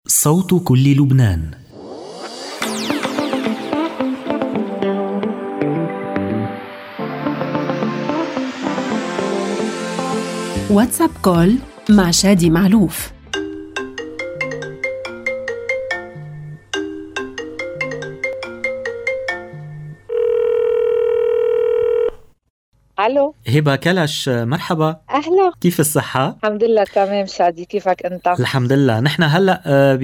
صوت كل لبنان. واتساب كول مع شادي معلوف. الو، هبة كلش، مرحبا. اهلا. كيف الصحة؟ الحمد لله تمام. شادي كيفك انت؟ الحمد لله. نحن هلأ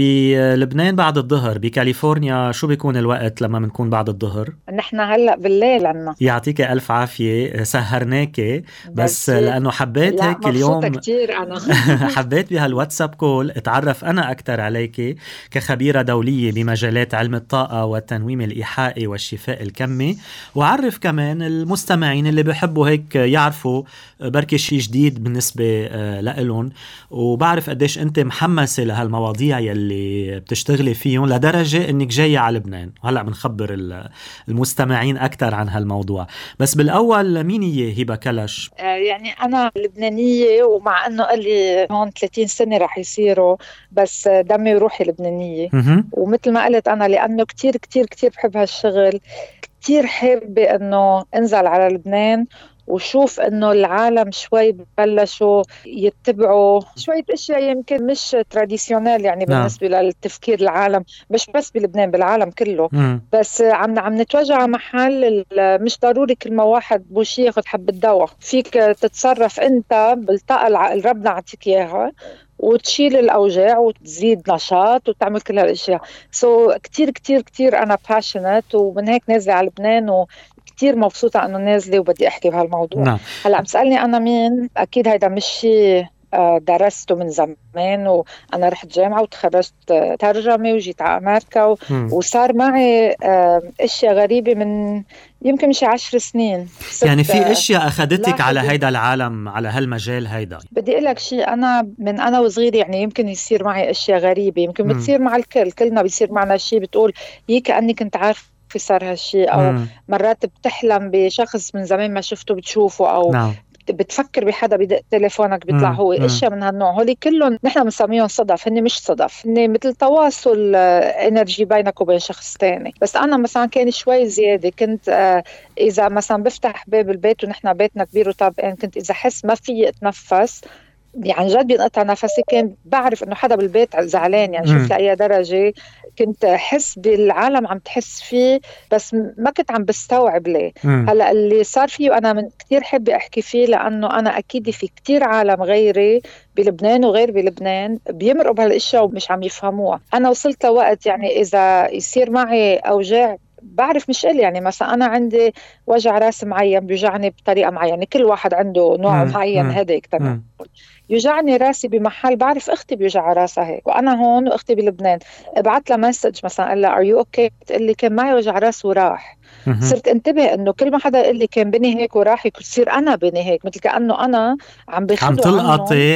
بلبنان بعد الظهر، بكاليفورنيا شو بيكون الوقت لما منكون بعد الظهر؟ نحن هلا بالليل عنا. يعطيك ألف عافية، سهرناك. بس ميرسي. لأنه حبيت لا هيك مبسوطة اليوم كتير انا. حبيت بهالواتساب كول اتعرف أنا أكثر عليك كخبيرة دولية بمجالات علم الطاقة والتنويم الإيحائي والشفاء الكمي، وعرف كمان المستمعين اللي بحبوا هيك يعرفوا بركي شيء جديد بالنسبة لإلهم. وبعرف قديش أنت محمسة لهالمواضيع يلي بتشتغلي فيهم لدرجة أنك جاية على لبنان، وهلأ بنخبر المستمعين أكثر عن هالموضوع. بس بالأول، مين هي هبة كلش؟ يعني انا لبنانية، ومع انه قال لي هون 30 سنة رح يصيروا، بس دمي وروحي لبنانية. ومثل ما قلت انا، لانه كتير كتير كتير بحب هالشغل، كتير حابة انه انزل على لبنان وشوف انه العالم شوي ببلشوا يتبعوا شوية اشياء يمكن مش تراديشنال، يعني نعم. بالنسبة للتفكير العالم، مش بس بلبنان، بالعالم كله. بس عم نتوجه على محل مش ضروري كل ما واحد بوش ياخد حبة دواء، فيك تتصرف انت بالطاقة اللي ربنا عطيك اياها، وتشيل الأوجاع وتزيد نشاط وتعمل كل هالأشياء. كتير كتير كتير أنا passionate، ومن هيك نازلة على لبنان، وكتير مبسوطة أنه نازلة وبدي أحكي بهالموضوع. نعم. هلأ عم تسألني أنا مين؟ أكيد هيدا مش شيء درسته من زمان، وأنا رحت جامعة وتخرجت ترجمة وجيت على أمريكا وصار معي أشياء غريبة من يمكن مش 10 سنين. يعني في اشياء اخذتك على هيدا العالم، على هالمجال هيدا. بدي اقول لك شيء، انا وصغير يعني يمكن يصير معي اشياء غريبه، يمكن بتصير مع الكل، كلنا بيصير معنا شيء بتقول يي كأنك كنت عارف صار هالشيء، او مرات بتحلم بشخص من زمان ما شفته بتشوفه، او نعم. بتفكر بحدا بدق تليفونك بيطلع هو. اشياء من هالنوع هولي كلهم نحن بنسميهم صدف، هن مش صدف، هن مثل تواصل انرجي بينك وبين شخص تاني. بس انا مثلا كان شوي زياده، كنت اذا مثلا بفتح باب البيت ونحن بيتنا كبير وطابقين، كنت اذا حس ما في اتنفس، عن جد بينقطع نفسي، كان بعرف انه حدا بالبيت زعلان، يعني شوف لأي درجة كنت حس بالعالم عم تحس فيه، بس ما كنت عم بستوعب ليه. هلا اللي صار فيه وانا من كتير حابة احكي فيه، لانه انا اكيد في كتير عالم غيري بلبنان وغير بلبنان بيمرقوا بهالاشياء ومش عم يفهموها. انا وصلت لوقت يعني اذا يصير معي اوجاع، بعرف مش إلي، يعني مثلا أنا عندي وجع راس معين بيوجعني بطريقة معينة، كل واحد عنده نوع معين هيديك تنقل. يوجعني راسي بمحل، بعرف اختي بيوجع راسها هيك، وانا هون واختي بلبنان، ابعت لها مسج مثلا قال لها ار يو اوكي، بتقول لي كان معي وجع راس وراح. صرت انتبه انه كل ما حدا يقول لي كان بني هيك وراح، يصير انا بني هيك، مثل كانه انا عم عم باخذوا عنهم تلقطي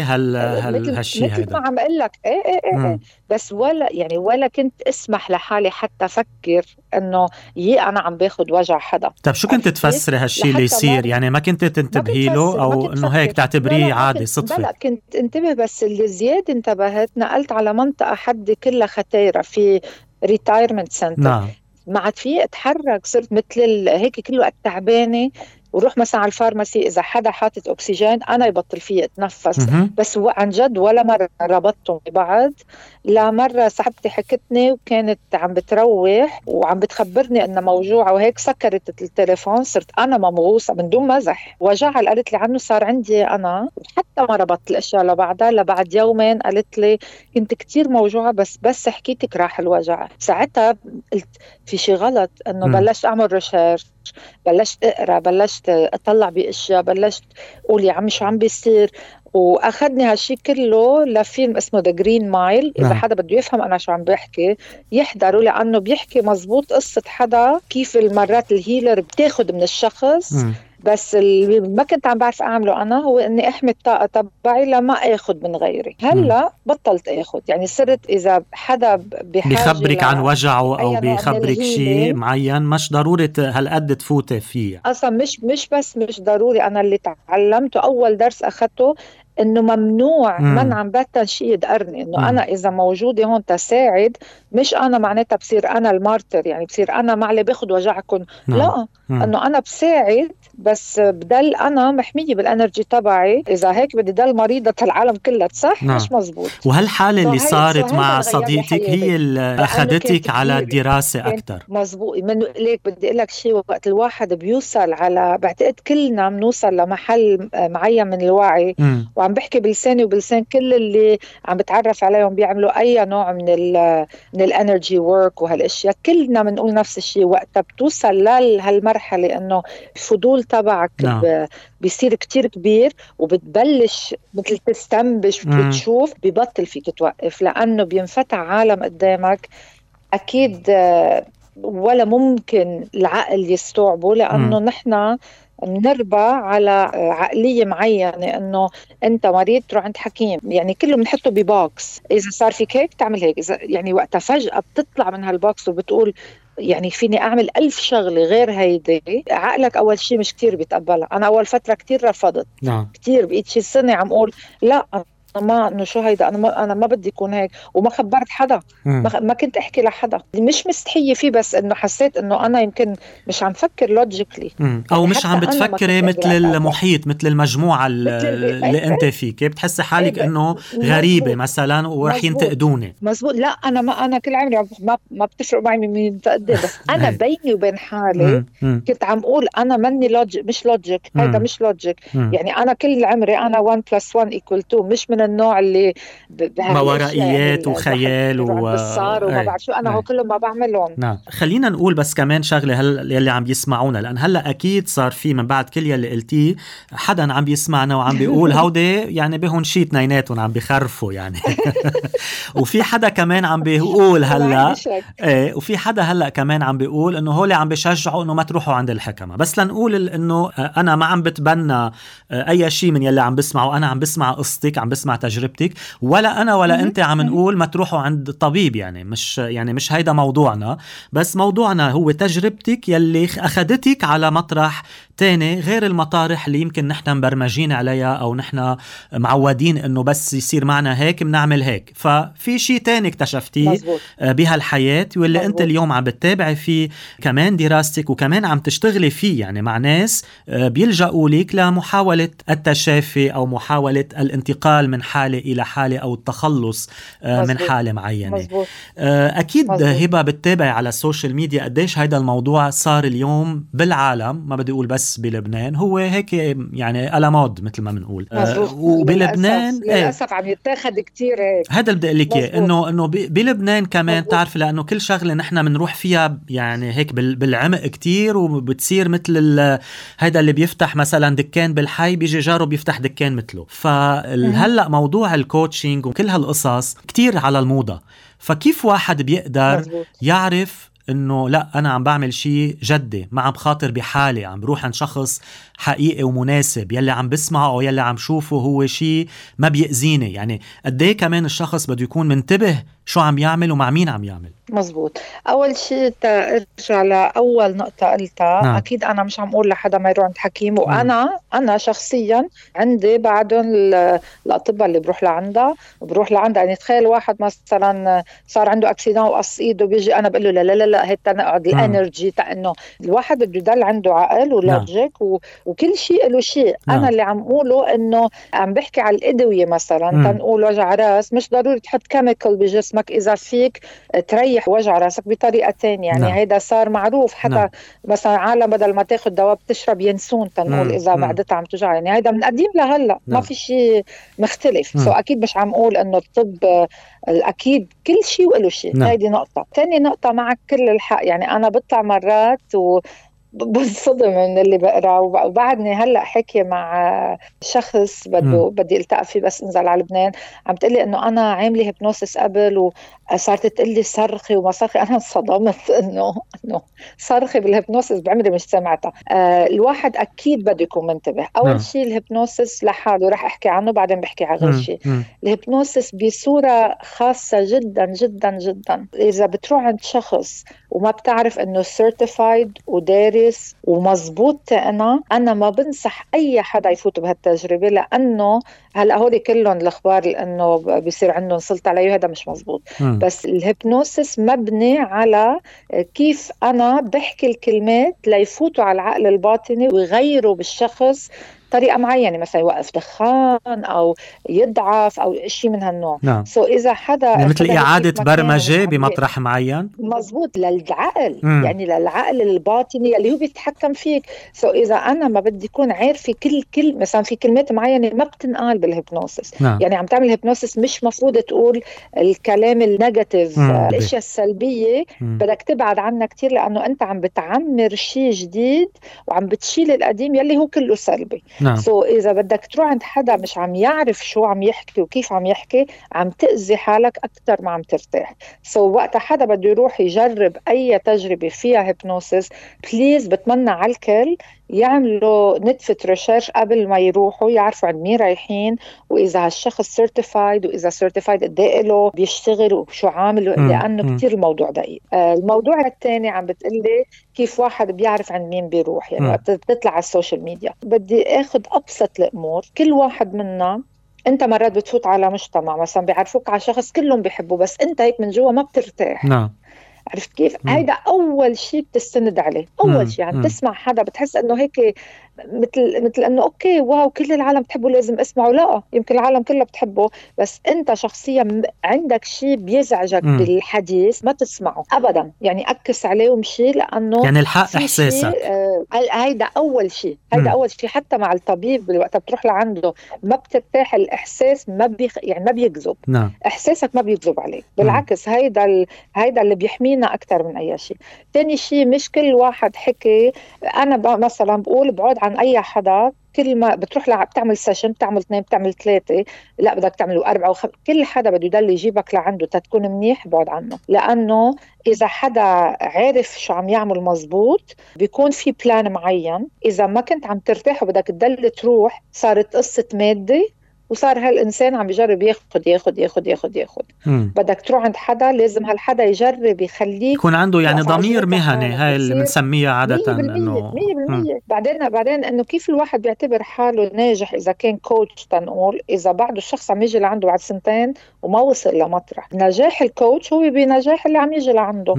هالشي مثل هيدا. ما عم اقول لك. ايه. بس ولا كنت اسمح لحالي حتى افكر انه انا عم باخذ وجع حدا. طب شو كنت تفسري هالشي اللي يصير؟ يعني ما كنت تنتبهي له، او انه هيك تعتبريه عادي صدفة؟ لا كنت انتبه، بس اللي زيادة انتبهت، نقلت على منطقة حد كلها ختيرة، في ريتايرمنت سنتر. نعم. ما عاد في اتحرك، صرت مثل هيك كل وقت تعبانة، وروح مثلا على الفارماسي إذا حدا حاطط أكسجين أنا يبطل فيه أتنفس. بس عن جد ولا مرة ربطتهم ببعض. لا مرة صاحبتي حكتني وكانت عم بتروح وعم بتخبرني إنها موجوعة وهيك، سكرت التليفون، صرت أنا ممغوصة من دون مزح. وجعها اللي قالت لي عنه صار عندي أنا، حتى ما ربطت الأشياء لبعضها. لبعد يومين قالت لي كنت كتير موجوعة، بس حكيتك راح الوجع. ساعتها قلت في شي غلط، إنه بلشت أعمل ريسيرش، بلشت اقرا، بلشت اطلع باشياء، بلشت اقول يا عمي شو عم بيصير. واخذني هالشي كله لفيلم اسمه ذا جرين مايل، اذا حدا بده يفهم انا شو عم بحكي يحضروا، لانه بيحكي مزبوط قصة حدا كيف المرات الهيلر بتاخد من الشخص. بس اللي ما كنت عم بعرف اعمله انا هو اني احمي الطاقه تبعي لما اخذ من غيري. هلا بطلت اخذ، يعني صرت اذا حدا بحاجه بيخبرك عن وجعه او نوع من بيخبرك شيء معين، مش ضروري هالقد تفوتي فيه. اصلا مش ضروري. انا اللي تعلمته اول درس اخذته انه ممنوع منعا باتا شيء يدقرني، انه انا اذا موجوده هون تساعد، مش انا معناتها بصير انا المارتر، يعني بصير انا معلي باخد وجعكم. لا، انه انا بساعد بس بدل انا محميه بالانرجي تبعي. اذا هيك بدي دل مريضه العالم كلها، صح؟ مش مزبوط. وهالحالة اللي صارت مع صديقتك هي اللي اخذتك على الدراسة اكثر. مزبوط. من ليك بدي اقول لك شيء، وقت الواحد بيوصل على، بعتقد كلنا بنوصل لمحل معين من الوعي، وعم بحكي بلساني وبلسان كل اللي عم بتعرف عليهم بيعملوا اي نوع من الانرجي وورك وهالاشياء، كلنا بنقول نفس الشيء. وقتها بتوصل لهالمرحله انه الفضول تبعك بيصير كتير كبير، وبتبلش مثل تستنبش وتشوف، ببطل فيك توقف، لانه بينفتح عالم قدامك اكيد ولا ممكن العقل يستوعبه، لانه نحن نربى على عقلية معينة، انه انت مريض تروح عند حكيم، يعني كله بنحطه ببوكس، اذا صار فيك هيك تعمل هيك، إذا يعني وقتها فجأة بتطلع من هالبوكس وبتقول يعني فيني أعمل 1000 شغلة غير هيدي، عقلك أول شيء مش كتير بيتقبلها. أنا أول فترة كتير رفضت، كتير بقيت شي سنة عم أقول لا، ما انه شو هيدا، انا ما بدي يكون هيك، وما خبرت حدا، ما كنت احكي لحدا، مش مستحيه فيه، بس انه حسيت انه انا يمكن مش عم فكر لوجيكلي، او مش عم بتفكري مثل المحيط، مثل المجموعه اللي انت فيك، بتحسي حالك انه غريبه مثلا ورح ينتقدوني. مزبوط. لا انا كل عمري ما بتفرق معي مين ينتقدني، بس انا بيني وبين حالي كنت عم اقول انا مني لوجيك، مش لوجيك، هيدا مش لوجيك. يعني انا كل عمري انا 1 + 1 = 2، مش من النوع اللي ماورائيات وخيال وبالصار وما بعرف شو، انا هو كله ما بعملهم. نعم. خلينا نقول بس كمان شغله يلي عم بيسمعونا، لان هلا اكيد صار في من بعد كل يلي قلتيه حدا عم بيسمعنا وعم بيقول هودي يعني بهون شي اثنيناتهم عم بيخرفوا يعني وفي حدا كمان عم بيقول هلا وفي حدا هلا كمان عم بيقول انه هول عم بيشجعوا انه ما تروحوا عند الحكمه. بس لنقول انه انا ما عم بتبنى اي شيء من يلي عم بسمعه، انا عم بسمع قصتك، عم بسمع تجربتك، ولا انا ولا انت عم نقول ما تروحوا عند طبيب، يعني مش هيدا موضوعنا، بس موضوعنا هو تجربتك يلي اخذتك على مطرح تاني غير المطارح اللي يمكن نحن مبرمجين عليها او نحن معودين انه بس يصير معنا هيك بنعمل هيك. ففي شيء تاني اكتشفتيه بهالحياة واللي انت اليوم عم بتتابعي فيه كمان دراستك، وكمان عم تشتغلي فيه يعني مع ناس بيلجأوا ليك لمحاولة التشافي او محاولة الانتقال من حالة الى حالة او التخلص من حالة معينة. اكيد هبة بتتابعي على السوشيال ميديا قديش هيدا الموضوع صار اليوم بالعالم، ما بدي اقول بس بلبنان، هو هيك يعني ألمود مثل ما بنقول. وبلبنان للأسف عم يتاخد كتير هيك. هذا اللي بدي أقول لك إنه بلبنان كمان تعرف، لأنه كل شغلة نحن بنروح فيها يعني هيك بالعمق كتير، وبتصير مثل هذا اللي بيفتح مثلا دكان بالحي بيجي جاره بيفتح دكان مثله. فهلأ موضوع الكوتشينج وكل هالقصص كتير على الموضة. فكيف واحد بيقدر يعرف انه لا انا عم بعمل شيء جدي، ما عم بخاطر بحالي، عم بروح عند شخص حقيقي ومناسب، يلي عم بسمعه او يلي عم شوفه هو شيء ما بيأذيني؟ يعني قديه كمان الشخص بده يكون منتبه شو عم يعمل ومع مين عم يعمل. مزبوط. أول شيء ارجع لأول نقطة قلتها. أكيد أنا مش عم أقول لحدا ما يروح عند حكيم، وأنا شخصيا عندي بعدهم الأطباء اللي بروح لعندها يعني تخيل واحد مثلا صار عنده أكسيدان وقص إيده، بيجي أنا بقول له لا لا لا هيك تنقعد الانرجي، إنه الواحد بده يضل عنده عقل ولوجيك وكل شيء له شيء. أنا اللي عم أقوله إنه عم بحكي على الأدوية مثلا، تنقول وجع راس مش ضروري تحط كيميكال بجسمك إذا فيك تريح وجع راسك بطريقة تانية. يعني هيدا صار معروف، حتى مثلا عالم بدل ما تاخد دواء بتشرب ينسون تنقول إذا معدتها عم توجع. يعني هيدا من قديم لهلا ما في شيء مختلف. أكيد مش عم أقول إنه الطب أكيد كل شيء وله شيء. هيدي نقطة. تاني نقطة معك كل الحق، يعني أنا بطلع مرات بنصدم من اللي بقرأ، وبعدني هلأ حكي مع شخص بدي التقى فيه بس انزل على لبنان، عم تقلي انه انا عامله هيبنوسيس قبل وصارت تقلي صرخي وما صرخي. انا انصدمت انه صرخي بالهيبنوسيس بعمري مش سمعتها. الواحد اكيد بده يكون منتبه. اول شيء الهيبنوسيس لحاله رح احكي عنه بعدين بحكي على غير شيء. الهيبنوسيس بصورة خاصة جدا جدا جدا. اذا بتروح عند شخص وما بتعرف انه certified وداري دارس ومزبوط. أنا ما بنصح أي حدا يفوت بهالتجربة، لأنه هلأ هودي كلهم الأخبار لأنه بيصير عندهم سلطة عليه، هذا مش مزبوط. بس الهيبنوسيس مبني على كيف أنا بحكي الكلمات ليفوتوا على العقل الباطني ويغيروا بالشخص طريقة معينة، مثلا يوقف دخان أو يضعف أو شيء من هالنوع. نعم. إذا حدا يعني مثل إعادة برمجة بمطرح معين، مزبوط للعقل، يعني للعقل الباطني اللي هو بيتحكم فيك. إذا أنا ما بدي يكون عارفة كل مثلا في كلمات معينة ما بتنقال بالهيبنوسيس. نعم. يعني عم تعمل هيبنوسيس مش مفروض تقول الكلام النيجاتيف، الأشياء السلبية بدك تبعد عنها كتير، لأنه أنت عم بتعمر شيء جديد وعم بتشيل القديم يلي هو كله سلبي. نعم. إذا بدك تروح عند حدا مش عم يعرف شو عم يحكي وكيف عم يحكي، عم تأذي حالك أكتر ما عم ترتاح. وقت حدا بده يروح يجرب أي تجربة فيها هيبنوسيس، بليز بتمنى على الكل يعملوا نتفة ريسيرش قبل ما يروحوا، يعرفوا عن مين رايحين، وإذا هالشخص سيرتيفايد، وإذا سيرتيفايد قد ايه له بيشتغل وشو عامل، لأنه كتير الموضوع دقيق. الموضوع الثاني عم بتقلي كيف واحد بيعرف عن مين بيروح. يعني وقت بتطلع على السوشيال ميديا بدي اخذ أبسط الأمور. كل واحد منا، انت مرات بتفوت على مجتمع مثلا بيعرفوك على شخص كلهم بيحبوا، بس انت هيك من جوا ما بترتاح. نعم. عرفت كيف؟ هيدا أول شيء بتستند عليه. أول شيء يعني تسمع حدا بتحس إنه هيك مثل إنه أوكي واو كل العالم بتحبه لازم اسمعه. لا، يمكن العالم كلها بتحبه، بس أنت شخصيا عندك شيء بيزعجك بالحديث ما تسمعه أبدا. يعني أكس عليه ومشي، لأنه يعني الحق إحساسك. هيدا أول شيء. هيدا أول شيء. حتى مع الطبيب وقت بتروح لعنده ما بترتاح. الإحساس يعني ما بيكذب. نعم. إحساسك ما بيكذب عليه، بالعكس هيدا اللي بيحمينا أكتر من أي شيء. تاني شيء، مش كل واحد حكي. أنا مثلا بقول بعد عن أي حدا. كل ما بتروح بتعمل سيشن، بتعمل 2 بتعمل 3، لا بدك تعملوا 4 و5. كل حدا بده يضل يجيبك لعنده تكون منيح، بعد عنه. لأنه إذا حدا عارف شو عم يعمل مزبوط بيكون في بلان معين. إذا ما كنت عم ترتاح وبدك تضل تروح، صارت قصة مادة، وصار هالإنسان عم يجرب ياخد. بدك تروح عند حدا، لازم هالحدا يجرب يخليك يكون عنده يعني ضمير مهني. هاي اللي بنسميها عادة 100%. بعدين إنه كيف الواحد بيعتبر حاله ناجح إذا كان كوتش تنقول، إذا بعده الشخص عم يجي لعنده بعد 2 وما وصل لمطرح. نجاح الكوتش هو بنجاح اللي عم يجي لعنده.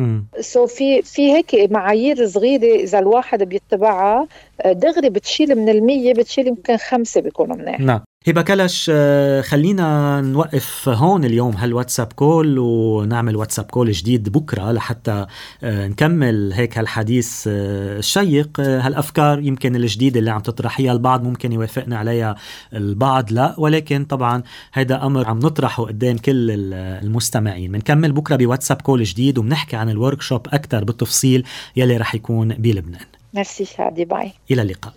في هيك معايير صغيرة إذا الواحد بيتبعها دغري بتشيل من 100 بتشيل يمكن 5 بيكونوا منيح. نعم. هبة كلش، خلينا نوقف هون اليوم هالواتساب كول، ونعمل واتساب كول جديد بكرة لحتى نكمل هيك هالحديث الشيق. هالأفكار يمكن الجديدة اللي عم تطرحيها البعض ممكن يوافقنا عليها، البعض لا، ولكن طبعا هيدا أمر عم نطرحه قدام كل المستمعين. منكمل بكرة بواتساب كول جديد ومنحكي عن الوركشوب أكتر بالتفصيل يلي رح يكون بلبنان. ميرسي شادي، باي، إلى اللقاء.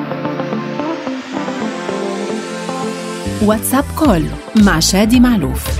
واتساب كول مع شادي معلوف.